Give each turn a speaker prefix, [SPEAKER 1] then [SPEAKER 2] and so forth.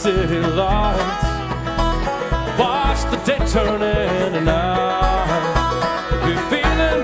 [SPEAKER 1] city lights. Watch the day turn in and out.